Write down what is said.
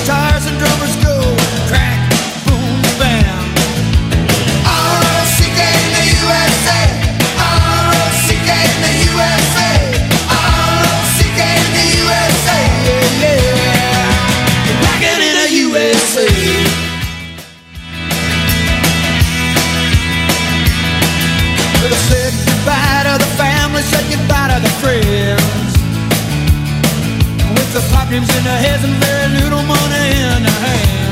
guitars and drummers go crack, boom, bam. R-O-C-K in the USA, R-O-C-K in the USA, R-O-C-K in the USA, yeah. Rockin' in the USA. Well, I said goodbye to the family, said goodbye to the friends. With the pop dreams in their heads and very little money in their hands.